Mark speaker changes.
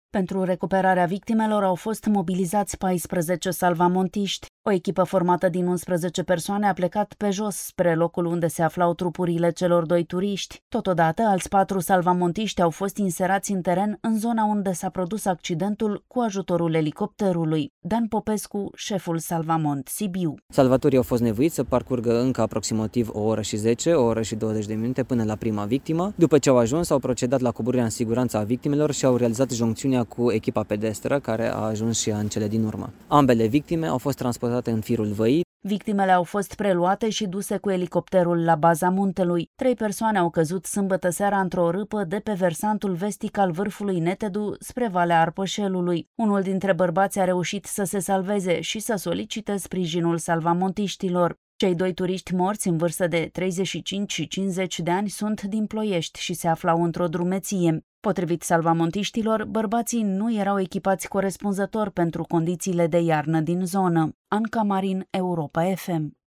Speaker 1: Pentru recuperarea victimelor au fost mobilizați 14 salvamontiști. O echipă formată din 11 persoane a plecat pe jos spre locul unde se aflau trupurile celor 2 turiști. Totodată, alți 4 salvamontiști au fost inserați în teren în zona unde s-a produs accidentul cu ajutorul elicopterului. Dan Popescu, șeful Salvamont Sibiu.
Speaker 2: Salvatorii au fost nevoiți să parcurgă încă aproximativ o oră și 10, o oră și 20 de minute până la prima victimă. După ce au ajuns, au procedat la coborârea în siguranță a victimelor și au realizat joncțiunea cu echipa pedestră, care a ajuns și ea în cele din urmă. Ambele victime au fost transportate în firul văii.
Speaker 1: Victimele au fost preluate și duse cu elicopterul la baza muntelui. 3 persoane au căzut sâmbătă seara într-o râpă de pe versantul vestic al vârfului Netedu spre Valea Arpășelului. Unul dintre bărbați a reușit să se salveze și să solicite sprijinul salvamontiștilor. Cei 2 turiști morți în vârstă de 35 și 50 de ani sunt din Ploiești și se aflau într-o drumeție. Potrivit salvamontiștilor, bărbații nu erau echipați corespunzător pentru condițiile de iarnă din zonă. Anca Marin, Europa FM.